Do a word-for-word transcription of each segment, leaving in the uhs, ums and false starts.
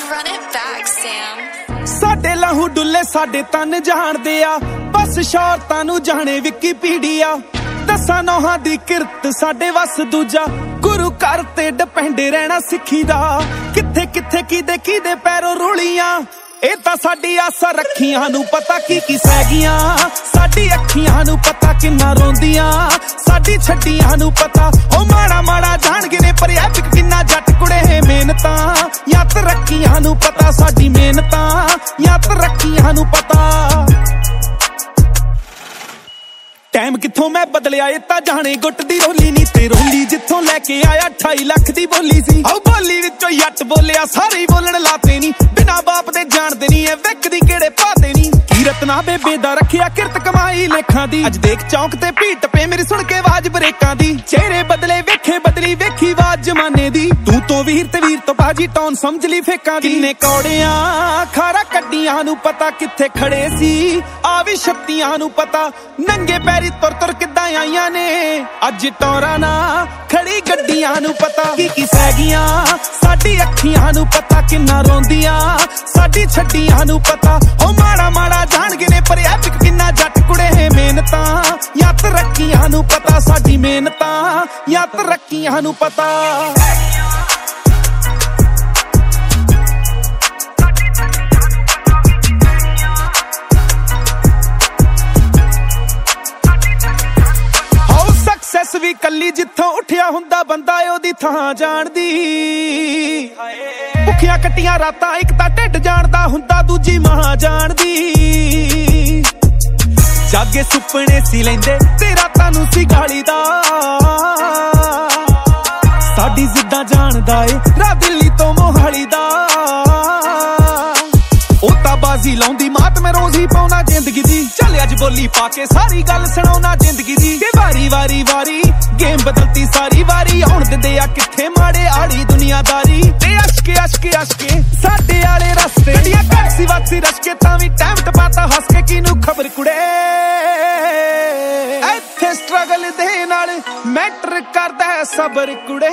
Run it back, Sam. ਸਾਡੇ ਲਹੂ ਡੁੱਲੇ ਸਾਡੇ ਤਨ ਜਾਣਦੇ ਆ ਬਸ ਸ਼ੌਰਤਾਂ ਨੂੰ ਜਾਣੇ ਵਿਕੀਪੀਡੀਆ ਦਸਾਂ ਨੌਹਾਂ ਦੀ ਕਿਰਤ ਸਾਡੇ ਵਸ ਦੂਜਾ ਗੁਰੂ ਘਰ ਤੇ ਡਿਪੈਂਡ ਰਹਿਣਾ ਸਿੱਖੀ ਦਾ ਕਿੱਥੇ ਕਿੱਥੇ ਕੀ ਦੇ ਕੀ ਦੇ ਪੈਰੋਂ ਰੁਲੀਆਂ ਇਹ ਤਾਂ ਸਾਡੀ ਆਸਾਂ ਰੱਖੀਆਂ ਨੂੰ ਪਤਾ ਕੀ ਕੀ ਸਹਿ ਗਈਆਂ ਸਾਡੀ ਅੱਖੀਆਂ ਨੂੰ ਪਤਾ ਕਿੰਨਾ ਰੋਂਦੀਆਂ ਸਾਡੀ ਛੱਡੀਆਂ ਨੂੰ ਪਤਾ ਉਹ ਮਾੜਾ ਮਾੜਾ ਜਾਣਗੇ ਨੇ ਪਰ ਐਪਿਕ ਕਿੰਨਾ ਜੱਟ ਕੁੜੇ ਮਿਹਨਤਾਂ ਜਾਂ ਤਰੱਕੀਆਂ ਨੂੰ ਪਤਾ ਸਾਡੀ ਮਿਹਨਤਾਂ ਜਾਂ ਤਰੱਕੀਆਂ ਨੂੰ ਪਤਾ ਟਾਈਮ ਕਿੱਥੋਂ ਮੈਂ ਬਦਲਿਆ ਇਹ ਤਾਂ ਜਾਣੇ ਗੁੱਟ ਦੀ ਰੋਲੀ ਨੀ ਤੇ ਰੋਲੀ ਜਿੱਥੋਂ ਲੈ ਕੇ ਆਇਆ ਅਠਾਈ ਲੱਖ ਦੀ ਬੋਲੀ ਸੀ ਆਹ ਬੋਲੀ ਵਿੱਚੋਂ ਯੱਟ ਬੋਲਿਆ ਸਾਰੇ ਹੀ ਬੋਲਣ ਲਾਤੇ ਨੀ ਬਿਨਾ ਬਾਪ ਦੇ ਜਾਣਦੇ ਨੀ ਇਹ ਵਿਕਦੀ ਕਿਹੜੇ ਪਾਤੇ ਨੀ ਕੀਰਤ ਨਾ ਬੇਬੇ ਦਾ ਰੱਖਿਆ ਕਿਰਤ ਕਮਾਈ ਲੇਖਾਂ ਦੀ ਅੱਜ ਦੇਖ ਚੌਂਕ ਤੇ ਭੀਟ ਪੇ ਮੇਰੀ ਸੁਣ ਕੇ ਆਵਾਜ਼ ਬ੍ਰੇਕਾਂ ਦੀ ਚਿਹਰੇ ਬਦਲੇ ਵੇਖੇ ਬਦਲੀ ਵੇਖੀ ਆਵਾਜ਼ ਜਮਾਨੇ ਦੀ ਤੂੰ ਤੋਂ ਵੀਰ ਤੇ ਵੀਰ ਤੋਂ ਬਾਜੀ ਟੌਨ ਸਮਝ ਲਈ ਫੇਕਾਂ ਦੀ ਕਿੰਨੇ ਕੌੜਿਆਂ ਖਾਰਾ ਕੱਡੀਆਂ ਨੂੰ ਪਤਾ ਕਿੱਥੇ ਖੜੇ ਸੀ ਆ ਵੀ ਛੱਤੀਆਂ ਨੂੰ ਪਤਾ ਨੰਗੇ ਪੈਰੀ ਤੁਰ ਤੁਰ ਕਿੱਦਾਂ ਆਈਆਂ ਨੇ ਅੱਜ ਟੌਰਾਂ ਨਾ ਖੜੀ ਗੱਡੀਆਂ ਨੂੰ ਪਤਾ ਕੀ ਕੀ ਸਹਿ ਗਈਆਂ ਸਾਡੀ ਅੱਖੀਆਂ ਨੂੰ ਪਤਾ ਕਿੰਨਾ ਰੋਂਦੀਆਂ ਸਾਡੀ ਛੱਡੀਆਂ ਨੂੰ ਪਤਾ ਉਹ ਮਾੜਾ ਮਾੜਾ ਜਾਣਗੇ ਨੇ ਪਰ ਐਪਿਕ ਕਿੰਨਾ ਜੱਟ ਕੁੜੇ ਮਿਹਨਤਾਂ ਜਾਂ ਤਰੱਕੀਆਂ ਨੂੰ ਪਤਾ ਸਾਡੀ ਮਿਹਨਤਾਂ ਜਾਂ ਤਰੱਕੀਆਂ ਨੂੰ ਪਤਾ ਸੈਸ ਵੀ ਕੱਲੀ ਜਿੱਥੋਂ ਉੱਠਿਆ ਹੁੰਦਾ ਬੰਦਾ ਉਹਦੀ ਥਾਂ ਜਾਣਦੀ ਭੁੱਖੀਆਂ ਕੱਟੀਆਂ ਰਾਤਾਂ ਇੱਕ ਤਾਂ ਢਿੱਡ ਜਾਣਦਾ ਹੁੰਦਾ ਦੂਜੀ ਮਾਂ ਜਾਣਦੀ ਜਾਗੇ ਸੁਪਨੇ ਸੀ ਲੈਂਦੇ ਤੇ ਰਾਤਾਂ ਨੂੰ ਸੀ ਗਾਲੀ ਦਾ ਸਾਡੀ ਜ਼ਿੱਦਾਂ ਜਾਣਦਾ ਏ ਰਾ ਦਿੱਲੀ ਤੋਂ ਮੋਹਾਲੀ ਦਾ ਉਹ ਤਾਂ ਬਾਜ਼ੀ ਲਾਉਂਦੀ ਮਾਤ ਮੈਂ ਰੋਜ਼ ਹੀ ਪਾਉਣਾ ਜ਼ਿੰਦਗੀ ਦੀ ਚੱਲ ਅੱਜ ਬੋਲੀ ਪਾ ਕੇ ਸਾਰੀ ਗੱਲ ਸੁਣਾਉਣਾ ਜ਼ਿੰਦਗੀ ਦੀ ਕਿ ਵਾਰੀ ਵਾਰੀ ਵਾਰੀ ਗੇਮ ਬਦਲਤੀ ਸਾਰੀ ਵਾਰੀ ਆਉਣ ਦਿੰਦੇ ਆ ਕਿੱਥੇ ਮਾੜੇ ਆੜੀ ਦੁਨੀਆਦਾਰੀ ਤੇ ਅਸ਼ਕੇ ਅਸ਼ਕੇ ਅਸ਼ਕੇ ਸਾਡੇ ਵਾਲੇ ਰਸਤੇ ਗੱਡੀਆਂ ਟੈਕਸੀ ਵਾਕਸੀ ਰਸ਼ਕੇ ਤਾਂ ਵੀ ਟਾਈਮ ਟਪਾਤਾ ਹੱਸ ਕੇ ਕਿਨੂੰ ਖਬਰ ਕੁੜੇ ਇੱਥੇ ਸਟਰਗਲ ਦੇ ਨਾਲ ਮੈਟਰ ਕਰਦਾ ਸਬਰ ਕੁੜੇ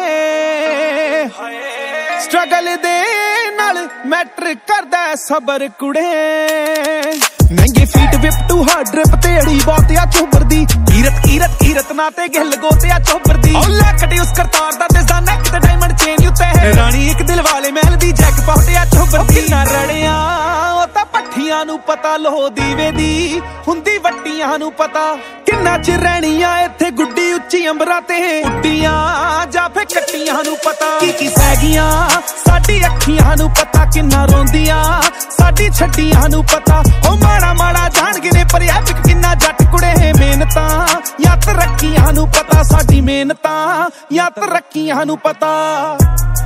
ਸਟਰਗਲ ਦੇ ਨਾਲ ਮੈਟਰ ਕਰਦਾ ਸਬਰ ਕੁੜੇ ਮਹਿੰਗੇ fit whip too hard drip ਤੇ ਅੜੀ ਬਾਤ ਆ ਚੋਬਰ ਦੀ ਕੀਰਤ ਕੀਰਤ ਕੀਰਤ ਨਾ ਤੇ ਗਿੱਲ ਗੋਤੇ ਆ ਚੋਬਰ ਦੀ ਉਹ ਲੱਕੜੀ ਉਸ ਕਰਤਾਰ ਦਾ ਤੇ ਦਾ ਨੈਕ ਤੇ ਡਾਇਮੰਡ ਚੇਨ ਉੱਤੇ ਹੈ ਰਾਣੀ ਇੱਕ ਦਿਲ ਵਾਲੇ ਮਹਿਲ ਦੀ ਜੈਕ ਪਾਟ ਆ ਚੋਬਰ ਦੀ ਕਿੰਨਾ ਰੜਿਆ ਉਹ ਤਾਂ ਪੱਠੀਆਂ ਨੂੰ ਪਤਾ ਲੋਹ ਦੀਵੇ ਦੀ ਹੁੰਦੀ ਵੱਟੀਆਂ ਨੂੰ ਪਤਾ ਕਿੰਨਾ ਚਿਰ ਰਹਿਣੀਆਂ ਇੱਥੇ ਗੁੱਡੀ ਉੱਚੀ ਅੰਬਰਾਂ ਤੇ ਉੱਡੀਆਂ ਜਾਂ ਫੇ ਕੱਟੀਆਂ ਨੂੰ ਪਤਾ ਕੀ ਕੀ ਸਹਿ ਗਈਆਂ ਸਾਡੀ ਅੱਖੀਆਂ ਨੂੰ ਪਤਾ ਕਿੰਨਾ ਰੋਂਦੀਆਂ ਸਾਡੀ ਛੱਡੀਆਂ ਨੂੰ ਪਤਾ ਉਹ ਮਾੜਾ ਮਾੜਾ ਜਾਣਗੇ ਨੇ ਪਰ ਐਪਿਕ ਕਿੰਨਾ ਜੱਟ ਕੁੜੇ ਮਿਹਨਤਾਂ ਜਾਂ ਤਰੱਕੀਆਂ ਨੂੰ ਪਤਾ ਸਾਡੀ ਮਿਹਨਤਾਂ ਜਾਂ ਤਰੱਕੀਆਂ ਨੂੰ ਪਤਾ